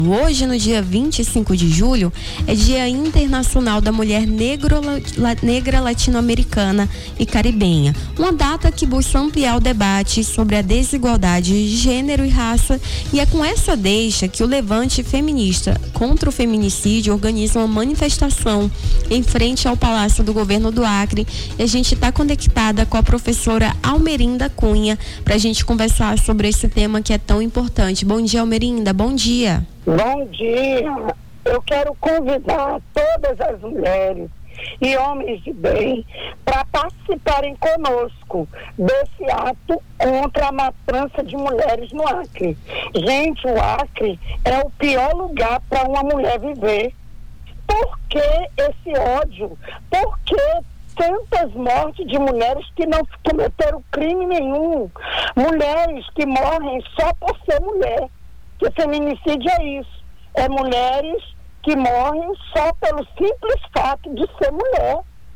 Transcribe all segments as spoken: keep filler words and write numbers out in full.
Hoje, no dia vinte e cinco de julho, é Dia Internacional da Mulher Negro, la, Negra Latino-Americana e Caribenha. Uma data que busca ampliar o debate sobre a desigualdade de gênero e raça, e é com essa deixa que o Levante Feminista contra o Feminicídio organiza uma manifestação em frente ao Palácio do Governo do Acre. E a gente está conectada com a professora Almerinda Cunha para a gente conversar sobre esse tema que é tão importante. Bom dia, Almerinda. Bom dia. Bom dia. Eu quero convidar todas as mulheres e homens de bem para participarem conosco desse ato contra a matança de mulheres no Acre. Gente, o Acre é o pior lugar para uma mulher viver. Por que esse ódio? Por que tantas mortes de mulheres que não cometeram crime nenhum? Mulheres que morrem só por ser mulher. Porque feminicídio é isso, é mulheres que morrem só pelo simples fato de ser mulher.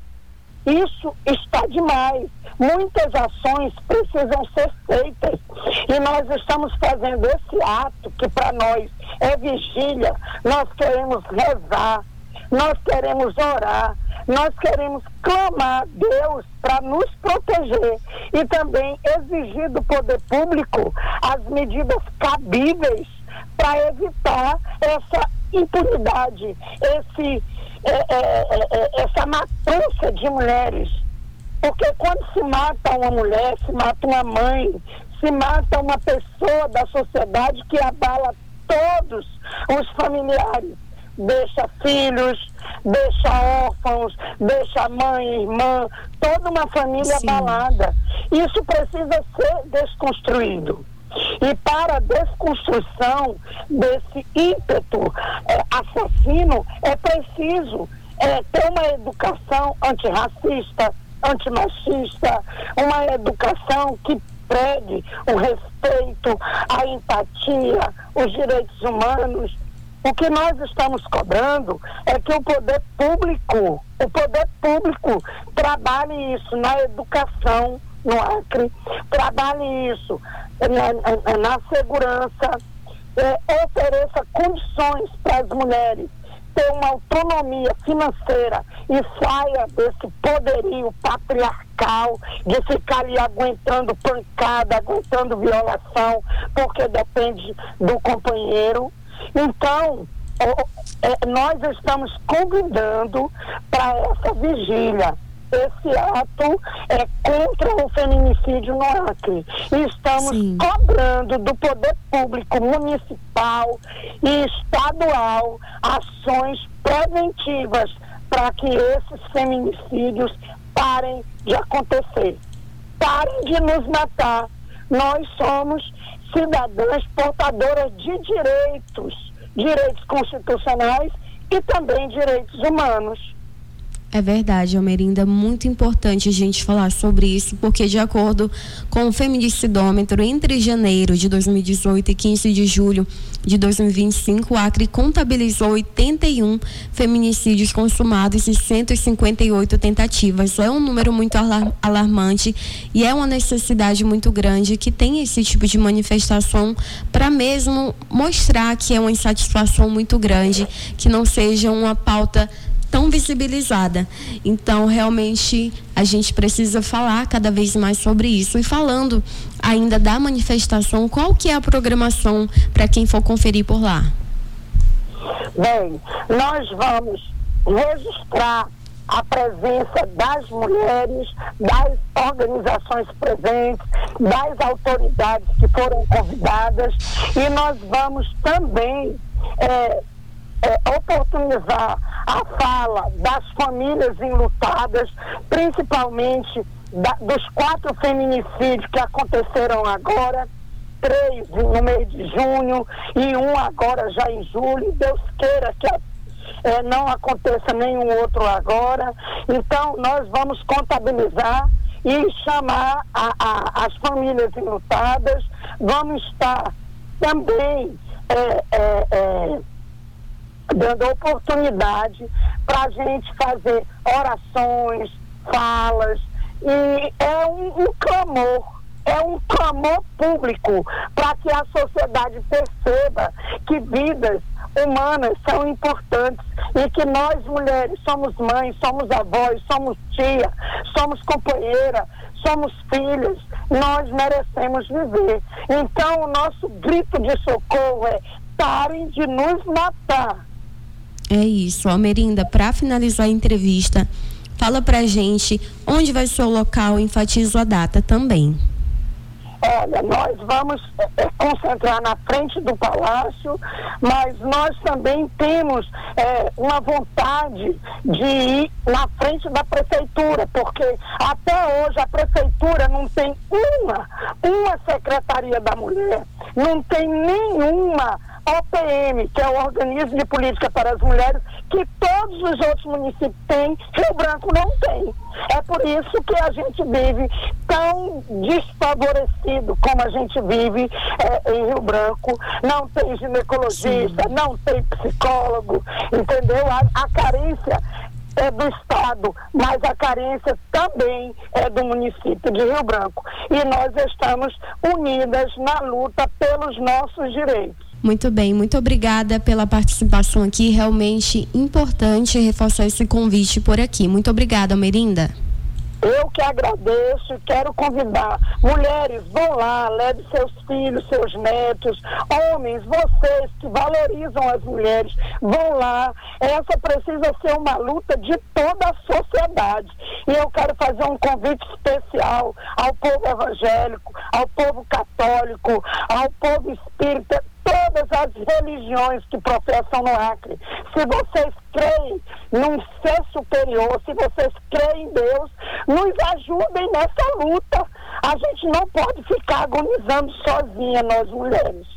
Isso está demais. Muitas ações precisam ser feitas e nós estamos fazendo esse ato que para nós é vigília. Nós queremos rezar, nós queremos orar, nós queremos clamar a Deus para nos proteger e também exigir do poder público as medidas cabíveis para evitar essa impunidade, esse, é, é, é, essa matança de mulheres. Porque quando se mata uma mulher, se mata uma mãe, se mata uma pessoa da sociedade que abala todos os familiares. Deixa filhos, deixa órfãos, deixa mãe, irmã, toda uma família Sim. abalada. Isso precisa ser desconstruído. E para a desconstrução desse ímpeto é, assassino, é preciso é, ter uma educação antirracista, antimachista, uma educação que pregue o respeito, a empatia, os direitos humanos. O que nós estamos cobrando é que o poder público, o poder público trabalhe isso na educação no Acre, trabalhe isso na, na, na segurança, é, ofereça condições para as mulheres ter uma autonomia financeira e saia desse poderio patriarcal de ficar ali aguentando pancada, aguentando violação, porque depende do companheiro. Então, é, nós estamos convidando para essa vigília. Esse ato é contra o feminicídio no Acre. E estamos Sim. cobrando do poder público municipal e estadual ações preventivas para que esses feminicídios parem de acontecer. Parem de nos matar. Nós somos cidadãs portadoras de direitos, direitos constitucionais e também direitos humanos. É verdade, Almerinda, muito importante a gente falar sobre isso, porque de acordo com o Feminicidômetro, entre janeiro de dois mil e dezoito e quinze de julho de dois mil e vinte e cinco, o Acre contabilizou oitenta e um feminicídios consumados e cento e cinquenta e oito tentativas. É um número muito alarmante e é uma necessidade muito grande que tem esse tipo de manifestação para mesmo mostrar que é uma insatisfação muito grande, que não seja uma pauta tão visibilizada. Então, realmente, a gente precisa falar cada vez mais sobre isso. E falando ainda da manifestação, qual que é a programação para quem for conferir por lá? Bem, nós vamos registrar a presença das mulheres, das organizações presentes, das autoridades que foram convidadas, e nós vamos também é, é, oportunizar a fala das famílias enlutadas, principalmente da, dos quatro feminicídios que aconteceram agora, três no mês de junho e um agora já em julho. Deus queira que é, não aconteça nenhum outro agora. Então, nós vamos contabilizar e chamar a, a, as famílias enlutadas. Vamos estar também é, é, é, dando oportunidade para a gente fazer orações, falas, e é um, um clamor, é um clamor público para que a sociedade perceba que vidas humanas são importantes e que nós mulheres somos mães, somos avós, somos tia, somos companheira, somos filhas, nós merecemos viver. Então o nosso grito de socorro é: parem de nos matar. É isso. Almerinda, para finalizar a entrevista, fala pra gente onde vai ser o local, enfatiza a data também. Olha, nós vamos é, concentrar na frente do Palácio, mas nós também temos é, uma vontade de ir na frente da Prefeitura, porque até hoje a Prefeitura não tem uma, uma Secretaria da Mulher, não tem nenhuma O P M, que é o Organismo de Política para as Mulheres, que todos os outros municípios têm, Rio Branco não tem. É por isso que a gente vive tão desfavorecido como a gente vive é, em Rio Branco. Não tem ginecologista, Sim. não tem psicólogo, entendeu? A, a carência é do Estado, mas a carência também é do município de Rio Branco. E nós estamos unidas na luta pelos nossos direitos. Muito bem, muito obrigada pela participação aqui, realmente importante reforçar esse convite por aqui. Muito obrigada, Almerinda. Eu que agradeço e quero convidar mulheres, vão lá, leve seus filhos, seus netos, homens, vocês que valorizam as mulheres, vão lá. Essa precisa ser uma luta de toda a sociedade. E eu quero fazer um convite especial ao povo evangélico, ao povo católico, ao povo espírita, todas as religiões que professam no Acre. Se vocês creem num ser superior, se vocês creem em Deus, nos ajudem nessa luta. A gente não pode ficar agonizando sozinha, nós mulheres.